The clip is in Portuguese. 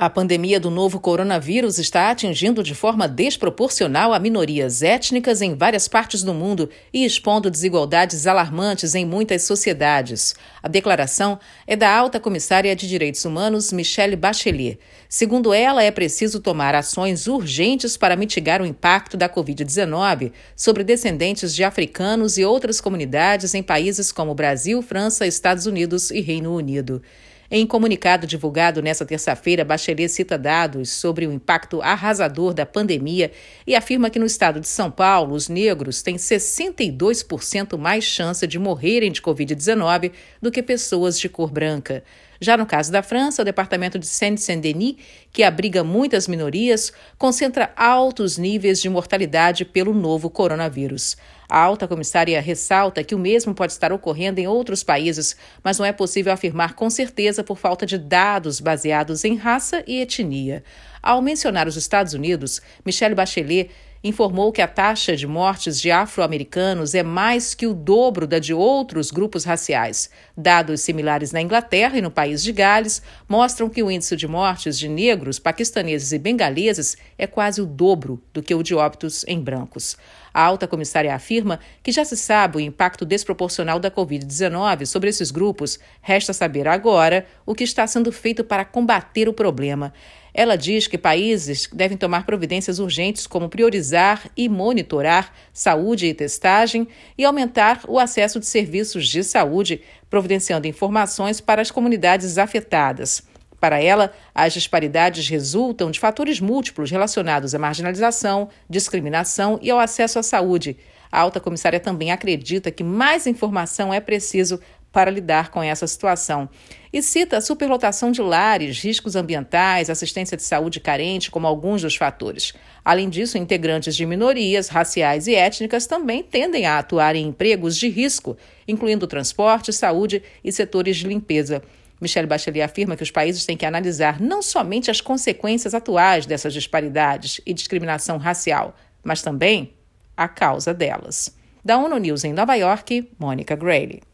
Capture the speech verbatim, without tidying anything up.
A pandemia do novo coronavírus está atingindo de forma desproporcional a minorias étnicas em várias partes do mundo e expondo desigualdades alarmantes em muitas sociedades. A declaração é da alta comissária de Direitos Humanos, Michelle Bachelet. Segundo ela, é preciso tomar ações urgentes para mitigar o impacto da covid dezenove sobre descendentes de africanos e outras comunidades em países como Brasil, França, Estados Unidos e Reino Unido. Em comunicado divulgado nesta terça-feira, Bachelet cita dados sobre o impacto arrasador da pandemia e afirma que no estado de São Paulo, os negros têm sessenta e dois por cento mais chance de morrerem de covid dezenove do que pessoas de cor branca. Já no caso da França, o departamento de Seine-Saint-Denis, que abriga muitas minorias, concentra altos níveis de mortalidade pelo novo coronavírus. A alta comissária ressalta que o mesmo pode estar ocorrendo em outros países, mas não é possível afirmar com certeza por falta de dados baseados em raça e etnia. Ao mencionar os Estados Unidos, Michelle Bachelet informou que a taxa de mortes de afro-americanos é mais que o dobro da de outros grupos raciais. Dados similares na Inglaterra e no país de Gales mostram que o índice de mortes de negros, paquistaneses e bengaleses é quase o dobro do que o de óbitos em brancos. A alta comissária afirma que já se sabe o impacto desproporcional da covid dezenove sobre esses grupos. Resta saber agora o que está sendo feito para combater o problema. Ela diz que países devem tomar providências urgentes como priorizar e monitorar saúde e testagem e aumentar o acesso de serviços de saúde, providenciando informações para as comunidades afetadas. Para ela, as disparidades resultam de fatores múltiplos relacionados à marginalização, discriminação e ao acesso à saúde. A alta comissária também acredita que mais informação é preciso para lidar com essa situação. E cita a superlotação de lares, riscos ambientais, assistência de saúde carente como alguns dos fatores. Além disso, integrantes de minorias raciais e étnicas também tendem a atuar em empregos de risco, incluindo transporte, saúde e setores de limpeza. Michelle Bachelet afirma que os países têm que analisar não somente as consequências atuais dessas disparidades e discriminação racial, mas também a causa delas. Da ONU News em Nova York, Mônica Grayle.